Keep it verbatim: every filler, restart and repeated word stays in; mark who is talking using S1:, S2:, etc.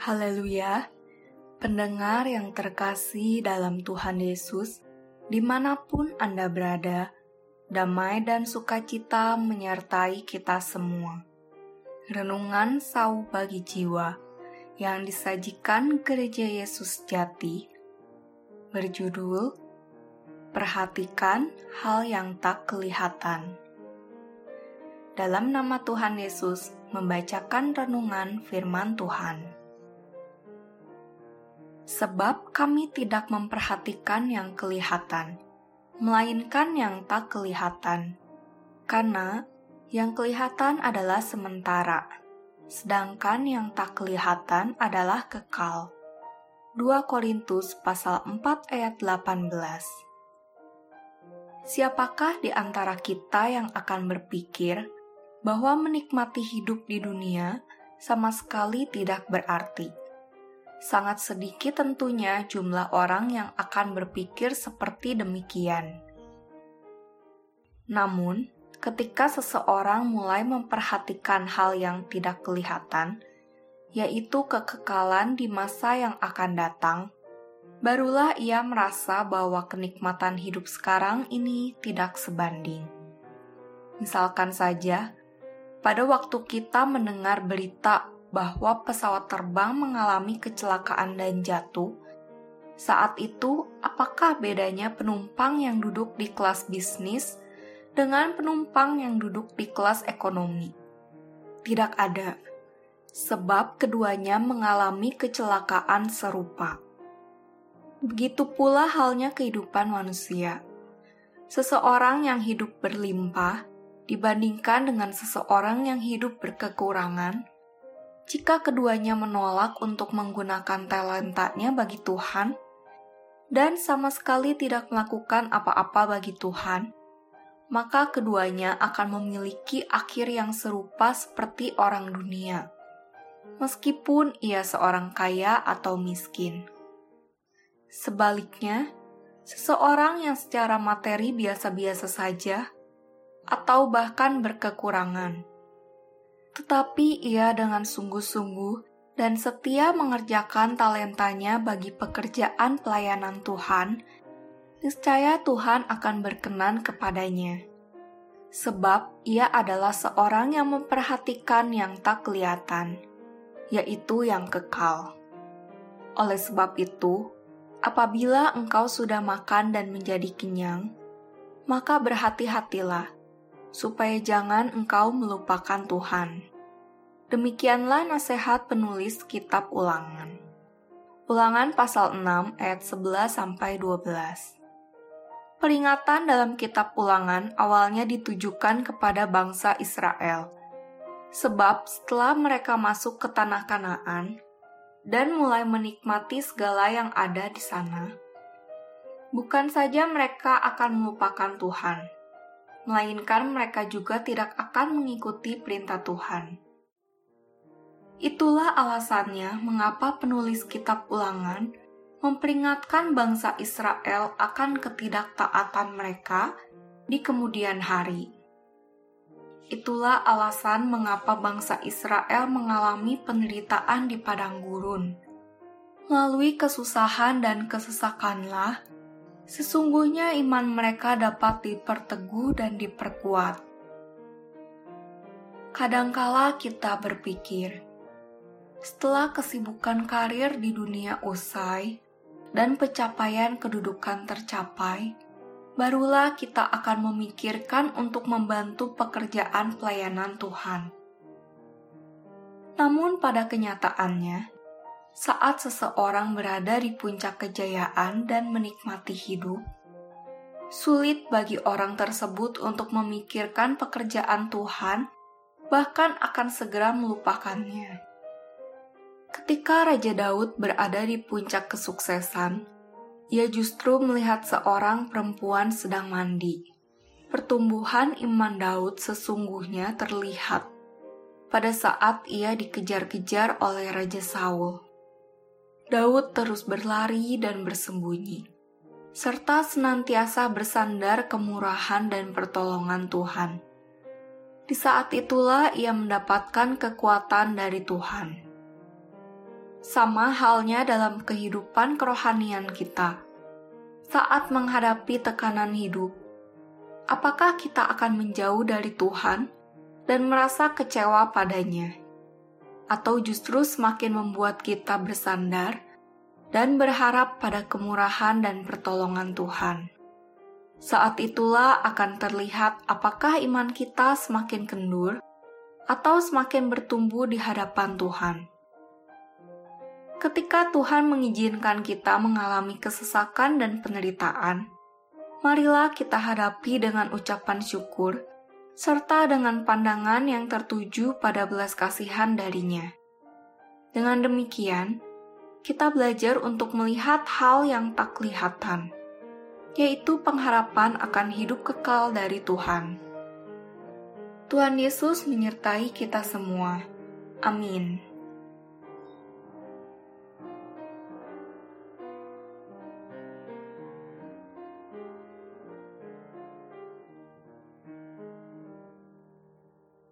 S1: Haleluya, pendengar yang terkasih dalam Tuhan Yesus, dimanapun Anda berada, damai dan sukacita menyertai kita semua. Renungan Sau bagi Jiwa yang disajikan Gereja Yesus Jati berjudul Perhatikan Hal yang Tak Kelihatan. Dalam nama Tuhan Yesus membacakan renungan firman Tuhan. Sebab kami tidak memperhatikan yang kelihatan, melainkan yang tak kelihatan. Karena yang kelihatan adalah sementara, sedangkan yang tak kelihatan adalah kekal. dua Korintus pasal empat ayat delapan belas. Siapakah di antara kita yang akan berpikir bahwa menikmati hidup di dunia sama sekali tidak berarti? Sangat sedikit tentunya jumlah orang yang akan berpikir seperti demikian. Namun, ketika seseorang mulai memperhatikan hal yang tidak kelihatan, yaitu kekekalan di masa yang akan datang, barulah ia merasa bahwa kenikmatan hidup sekarang ini tidak sebanding. Misalkan saja, pada waktu kita mendengar berita bahwa pesawat terbang mengalami kecelakaan dan jatuh, saat itu apakah bedanya penumpang yang duduk di kelas bisnis dengan penumpang yang duduk di kelas ekonomi? Tidak ada, sebab keduanya mengalami kecelakaan serupa. Begitu pula halnya kehidupan manusia. Seseorang yang hidup berlimpah dibandingkan dengan seseorang yang hidup berkekurangan, jika keduanya menolak untuk menggunakan talentanya bagi Tuhan dan sama sekali tidak melakukan apa-apa bagi Tuhan, maka keduanya akan memiliki akhir yang serupa seperti orang dunia, meskipun ia seorang kaya atau miskin. Sebaliknya, seseorang yang secara materi biasa-biasa saja atau bahkan berkekurangan, tetapi ia dengan sungguh-sungguh dan setia mengerjakan talentanya bagi pekerjaan pelayanan Tuhan, niscaya Tuhan akan berkenan kepadanya. Sebab ia adalah seorang yang memperhatikan yang tak kelihatan, yaitu yang kekal. Oleh sebab itu, apabila engkau sudah makan dan menjadi kenyang, maka berhati-hatilah, supaya jangan engkau melupakan Tuhan. Demikianlah nasihat penulis kitab Ulangan. Ulangan pasal enam ayat sebelas sampai dua belas. Peringatan dalam kitab Ulangan awalnya ditujukan kepada bangsa Israel. Sebab setelah mereka masuk ke tanah Kanaan dan mulai menikmati segala yang ada di sana, bukan saja mereka akan melupakan Tuhan, melainkan mereka juga tidak akan mengikuti perintah Tuhan. Itulah alasannya mengapa penulis kitab Ulangan memperingatkan bangsa Israel akan ketidaktaatan mereka di kemudian hari. Itulah alasan mengapa bangsa Israel mengalami penderitaan di padang gurun. Melalui kesusahan dan kesesakanlah, sesungguhnya iman mereka dapat diperteguh dan diperkuat. Kadangkala kita berpikir, setelah kesibukan karir di dunia usai dan pencapaian kedudukan tercapai, barulah kita akan memikirkan untuk membantu pekerjaan pelayanan Tuhan. Namun pada kenyataannya, saat seseorang berada di puncak kejayaan dan menikmati hidup, sulit bagi orang tersebut untuk memikirkan pekerjaan Tuhan, bahkan akan segera melupakannya. Ketika Raja Daud berada di puncak kesuksesan, ia justru melihat seorang perempuan sedang mandi. Pertumbuhan iman Daud sesungguhnya terlihat pada saat ia dikejar-kejar oleh Raja Saul. Daud terus berlari dan bersembunyi, serta senantiasa bersandar kemurahan dan pertolongan Tuhan. Di saat itulah ia mendapatkan kekuatan dari Tuhan. Sama halnya dalam kehidupan kerohanian kita. Saat menghadapi tekanan hidup, apakah kita akan menjauh dari Tuhan dan merasa kecewa padanya? Atau justru semakin membuat kita bersandar dan berharap pada kemurahan dan pertolongan Tuhan? Saat itulah akan terlihat apakah iman kita semakin kendur atau semakin bertumbuh di hadapan Tuhan. Ketika Tuhan mengizinkan kita mengalami kesesakan dan penderitaan, marilah kita hadapi dengan ucapan syukur, serta dengan pandangan yang tertuju pada belas kasihan darinya. Dengan demikian, kita belajar untuk melihat hal yang tak kelihatan, yaitu pengharapan akan hidup kekal dari Tuhan. Tuhan Yesus menyertai kita semua. Amin.